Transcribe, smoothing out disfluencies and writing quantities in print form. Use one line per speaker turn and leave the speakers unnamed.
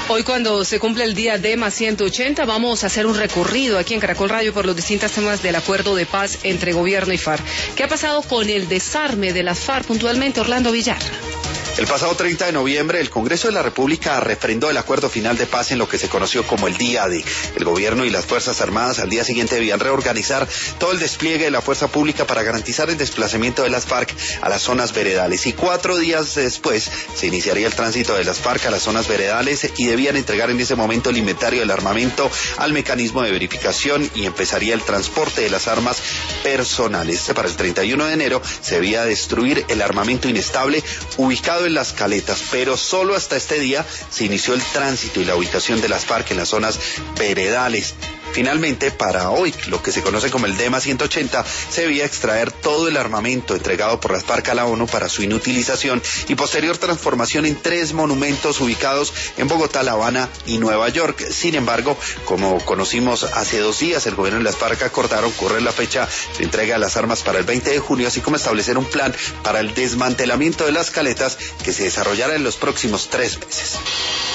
Hoy, cuando se cumple el día DEMA 180, vamos a hacer un recorrido aquí en Caracol Radio por los distintos temas del acuerdo de paz entre gobierno y FARC. ¿Qué ha pasado con el desarme de las FARC puntualmente, Orlando Villar?
El pasado 30 de noviembre, el Congreso de la República refrendó el acuerdo final de paz en lo que se conoció como el Día D. El gobierno y las Fuerzas Armadas al día siguiente debían reorganizar todo el despliegue de la fuerza pública para garantizar el desplazamiento de las FARC a las zonas veredales. Y 4 días después se iniciaría el tránsito de las FARC a las zonas veredales y debían entregar en ese momento el inventario del armamento al mecanismo de verificación y empezaría el transporte de las armas personales. Para el 31 de enero se debía destruir el armamento inestable ubicado en las caletas, pero solo hasta este día se inició el tránsito y la ubicación de las FARC en las zonas veredales. Finalmente, para hoy, lo que se conoce como el DEMA 180, se debía extraer todo el armamento entregado por las FARC a la ONU para su inutilización y posterior transformación en 3 monumentos ubicados en Bogotá, La Habana y Nueva York. Sin embargo, como conocimos hace 2 días, el gobierno y las FARC acordaron correr la fecha de entrega de las armas para el 20 de junio, así como establecer un plan para el desmantelamiento de las caletas que se desarrollará en los próximos 3 meses.